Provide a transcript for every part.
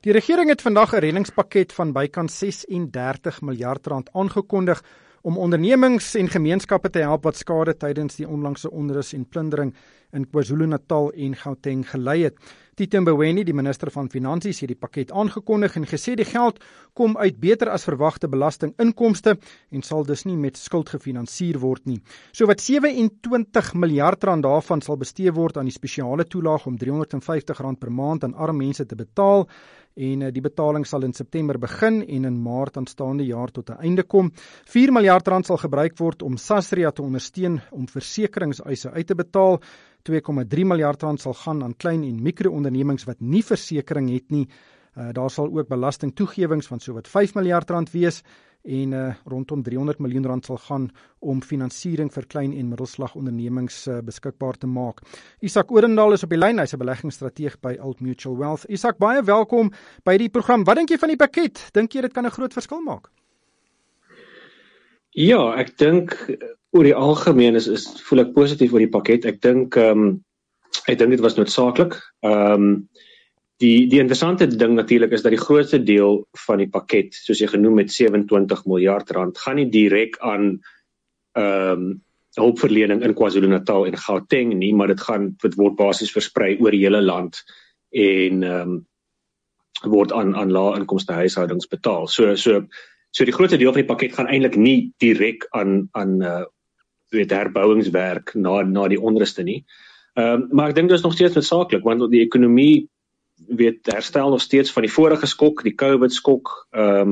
Die regering het vandag 'n reddingspakket van bykans 36 miljard rand aangekondig om ondernemings en gemeenskappe te help wat skade tydens die onlangse onrus en plundering in KwaZulu-Natal en Gauteng gelei het. Tito Mboweni, die minister van Finansies, het die pakket aangekondig en gesê die geld kom uit beter as verwagte belastinginkomste en sal dus nie met skuld gefinansier word nie. So wat 27 miljard rand daarvan sal bestee word aan die spesiale toelaag om R350 per maand aan arm mense te betaal, en die betaling sal in September begin en in Maart aanstaande jaar tot 'n einde kom. 4 miljard rand sal gebruik word om Sasria te ondersteun om versekeringseise uit te betaal. 2,3 miljard rand sal gaan aan klein en mikroondernemings wat nie versekering het nie. Daar sal ook belastingtoegewings van sowat 5 miljard rand wees en rondom 300 miljoen rand sal gaan om finansiering vir klein en middelslagondernemings beskikbaar te maak. Isak Odendaal is op die lyn, hy's 'n beleggingsstrateeg by Old Mutual Wealth. Isak, baie welkom by die program. Wat dink jy van die pakket? Dink jy dit kan 'n groot verskil maak? Ja, ek dink oor die algemeen voel ek positief oor die pakket. Ek dink dit was noodsaaklik. Die interessante ding natuurlik is dat die grootste deel van die pakket, soos jy genoem het, 27 miljard rand, gaan nie direk aan hulpverlening in KwaZulu-Natal en Gauteng nie, maar dit word basies versprei oor die hele land en word aan lae inkomste huishoudings betaal. So die grootste deel van die pakket gaan eintlik nie direk aan herbouingswerk na die onruste nie. Maar ek dink dit is nog steeds noodsaaklik, want die ekonomie herstel nog steeds van die vorige skok, die COVID skok,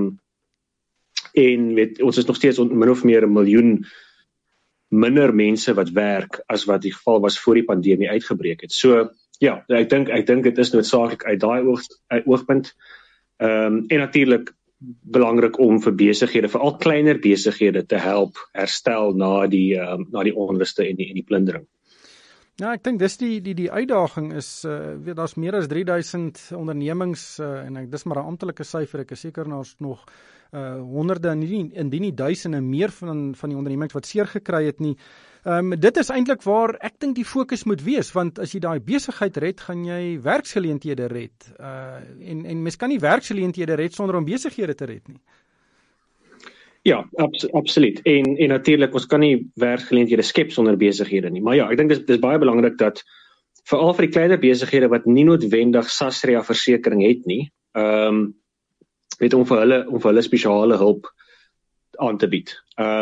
en ons is nog steeds min of meer 1 miljoen minder mense wat werk as wat die geval was voor die pandemie uitgebreek het. So ja, ek dink dit is noodsaaklik uit daai oogpunt. En natuurlik belangrik om vir besighede, veral kleiner besighede te help herstel na die onruste en die plundering. Ja, ek dink dis die uitdaging is, daar's meer as 3000 ondernemings, en dis maar 'n amptelike syfer, ek is seker daar's nog honderde, indien nie duisende meer van die ondernemings wat seer gekry het nie. Dit is eintlik waar ek dink die fokus moet wees, want as jy daai besigheid red, gaan jy werksgeleenthede red. En mens kan nie werksgeleenthede red sonder om besighede te red nie. Ja, absoluut. En natuurlik, ons kan nie werksgeleenthede skep sonder besighede nie. Maar ja, ek dink dis baie belangrik dat veral vir die kleiner besighede wat nie noodwendig Sasria versekering het nie, om vir hulle spesiale hulp aan te bied.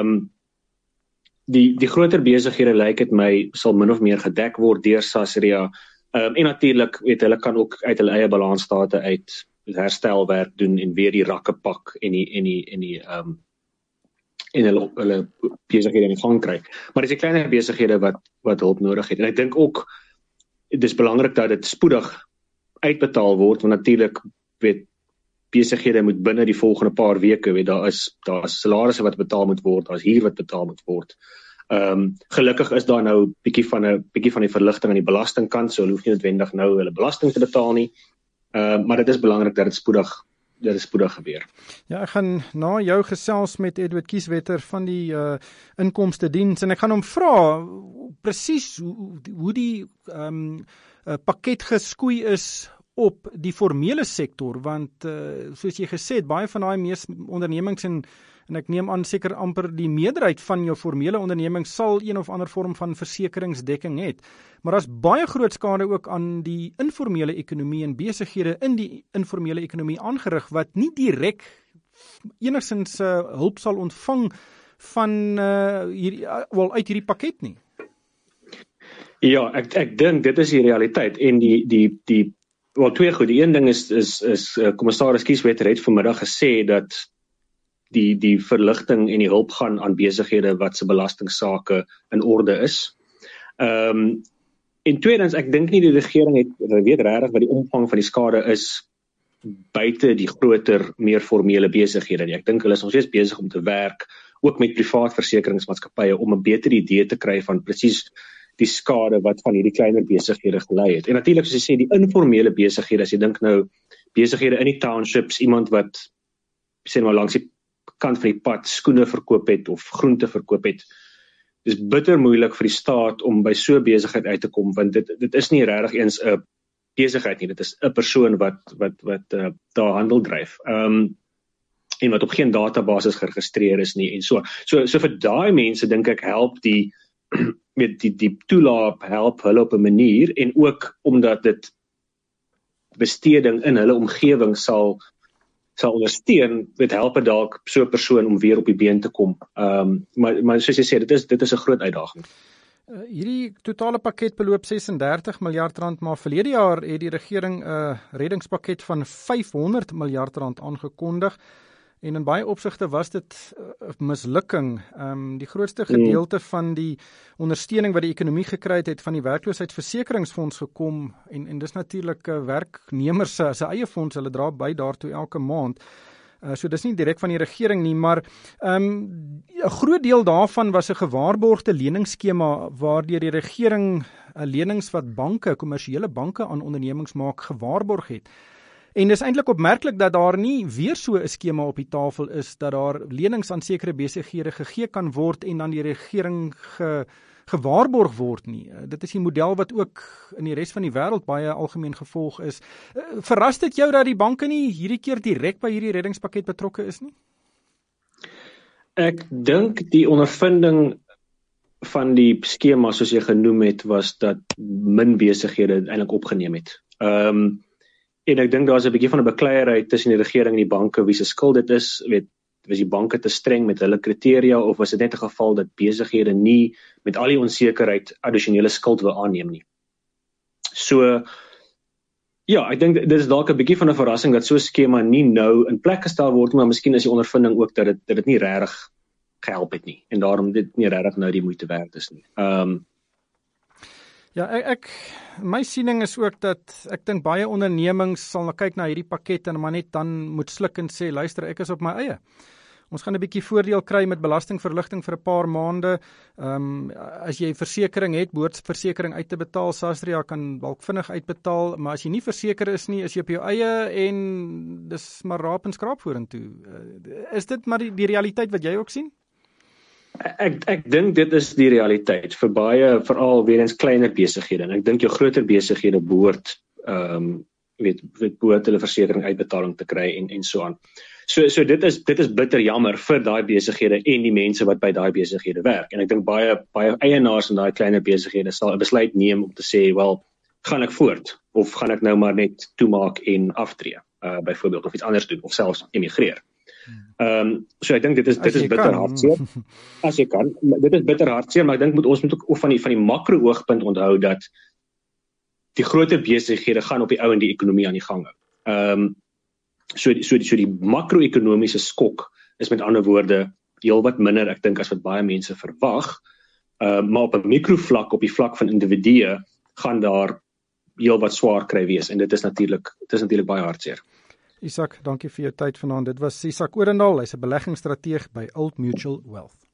Die groter besighede lyk dit my sal min of meer gedek word deur Sasria. En natuurlik, hulle kan ook uit hulle eie balansstate uit herstelwerk doen en weer die rakke pak en hulle besighede in gang kry. Maar dis die kleiner besighede wat hulp nodig het. En ek dink ook, dis belangrik dat dit spoedig uitbetaal word, want natuurlik, besighede moet binne die volgende paar weke, daar is salarisse wat betaal moet word, daar is huur wat betaal moet word. Gelukkig is daar nou bietjie van die verligting aan die belastingkant, so hulle hoef nie noodwendig nou hulle belasting te betaal nie. Maar dit is belangrik dat dit spoedig gebeur. Ja, ek gaan na jou gesels met Edward Kieswetter van die inkomste diens, en ek gaan hom vra presies hoe die pakket geskoei is op die formele sektor, want soos jy gesê het, baie van daai mees ondernemings en ek neem aan seker amper die meerderheid van jou formele ondernemings sal een of ander vorm van versekeringsdekking het. Maar daar's baie groot skade ook aan die informele ekonomie en besighede in die informele ekonomie aangerig wat nie direk enigstens hulp sal ontvang van uit hierdie pakket nie. Ja, ek dink dit is die realiteit en twee goed. Die een ding is commissaris Kieswetter het vanmiddag gesê dat die verligting en die hulp gaan aan besighede wat se belastingsaake in orde is. En tweedens, ek dink nie die regering weet regtig wat die omvang van die skade is buite die groter, meer formele besighede nie. Ek dink hulle is nog steeds besig om te werk, ook met privaat versekeringsmaatskappye, om 'n beter idee te kry van presies die skade wat van hierdie kleiner besighede gelei het. En natuurlik, soos jy sê, die informele besighede, as jy dink nou, besighede in die townships, iemand wat, sê maar langs die kant van die pad skoene verkoop het of groente verkoop het, dis bitter moeilik vir die staat om by so besigheid uit te kom, want dit is nie regtig eens 'n besigheid nie, dit is 'n persoon wat daar handel dryf. En wat op geen databasis geregistreer is nie en so vir daai mense dink ek help die die toelaag help hulle op 'n manier en ook omdat dit besteding in hulle omgewing sal ondersteun, dit help dit dalk so 'n persoon om weer op die been te kom. Maar soos jy sê, dit is 'n groot uitdaging. Hierdie totale pakket beloop 36 miljard rand, maar verlede jaar het die regering 'n reddingspakket van 500 miljard rand aangekondig. En in baie opsigte was dit 'n mislukking. Die grootste gedeelte van die ondersteuning wat die ekonomie gekry het van die werkloosheidsversekeringsfonds gekom en dis natuurlik werknemers se eie fonds, hulle dra by daartoe elke maand. So dis nie direk van die regering nie, maar 'n groot deel daarvan was 'n gewaarborgde leningsskema waardeur die regering lenings wat kommersiële banke aan ondernemings maak, gewaarborg het. En dis eintlik opmerklik dat daar nie weer so 'n skema op die tafel is, dat daar lenings aan sekere besighede gegee kan word en dan die regering gewaarborg word nie. Dit is die model wat ook in die res van die wêreld baie algemeen gevolg is. Verras dit jou dat die banke nie hierdie keer direk by hierdie reddingspakket betrokke is nie? Ek dink die ondervinding van die skema soos jy genoem het, was dat min besighede eintlik opgeneem het. En ek dink daar's 'n bietjie van 'n bekleierery tussen die regering en die banke wie se skuld dit is. Was die banke te streng met hulle kriteria of was dit net 'n geval dat besighede nie met al die onsekerheid addisionele skuld wil aanneem nie? So ja, ek dink dit is dalk 'n bietjie van 'n verrassing dat so 'n skema nie nou in plek gestel word, maar miskien is die ondervinding ook dat dit nie regtig gehelp het nie en daarom dit nie regtig nou die moeite werd is nie. Ja, my siening is ook dat ek dink baie ondernemings sal kyk na hierdie pakket en maar net dan moet sluk en sê, luister, ek is op my eie. Ons gaan 'n bietjie voordeel kry met belastingverligting vir 'n paar maande. As jy versekering het, behoort versekering uit te betaal. Sasria kan dalk vinnig uitbetaal, maar as jy nie verseker is nie, is jy op jou eie en dis maar raap en skraap vorentoe. Is dit maar die realiteit wat jy ook sien? Ek dink dit is die realiteit vir baie, veral weer eens kleiner besighede. En ek dink jou groter besighede behoort hulle versekering uitbetaling te kry en so aan. So dit is bitter jammer vir daai besighede en die mense wat by daai besighede werk. En ek dink baie eienaars in daai kleiner besighede sal 'n besluit neem om te sê, wel, gaan ek voort of gaan ek nou maar net toemaak en aftree, byvoorbeeld, of iets anders doen of selfs emigreer. So ek dink dit is bitter hartseer. As jy kan, dit is bitter hartseer, maar ek dink ons moet ook van die makro oogpunt onthou dat die groter besighede gaan op die ou en die ekonomie aan die gang hou. So die makro-ekonomiese skok is met ander woorde heelwat minder, ek dink, as wat baie mense verwag. Maar op 'n mikrovlak, op die vlak van individue, gaan daar heelwat swaar kry wees en dit is natuurlik baie hartseer. Isak, dankie vir jou tyd vanaand. Dit was Isak Odendaal, hy's 'n beleggingsstrateeg by Old Mutual Wealth.